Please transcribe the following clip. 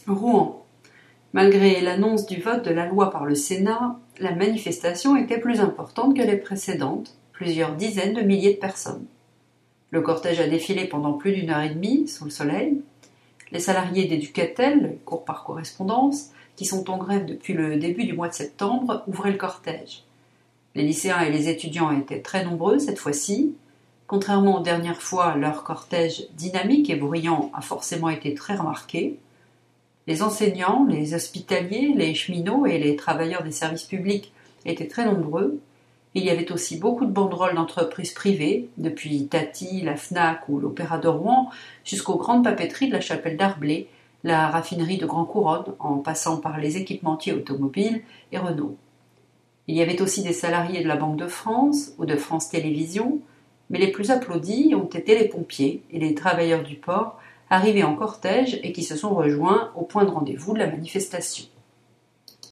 Rouen. Malgré l'annonce du vote de la loi par le Sénat, la manifestation était plus importante que les précédentes, plusieurs dizaines de milliers de personnes. Le cortège a défilé pendant plus d'une heure et demie, sous le soleil. Les salariés d'Éducatel, cours par correspondance, qui sont en grève depuis le début du mois de septembre, ouvraient le cortège. Les lycéens et les étudiants étaient très nombreux cette fois-ci. Contrairement aux dernières fois, leur cortège dynamique et bruyant a forcément été très remarqué. Les enseignants, les hospitaliers, les cheminots et les travailleurs des services publics étaient très nombreux. Il y avait aussi beaucoup de banderoles d'entreprises privées, depuis Tati, la Fnac ou l'Opéra de Rouen, jusqu'aux grandes papeteries de la Chapelle d'Arblay, la raffinerie de Grand Couronne, en passant par les équipementiers automobiles et Renault. Il y avait aussi des salariés de la Banque de France ou de France Télévisions, mais les plus applaudis ont été les pompiers et les travailleurs du port arrivés en cortège et qui se sont rejoints au point de rendez-vous de la manifestation.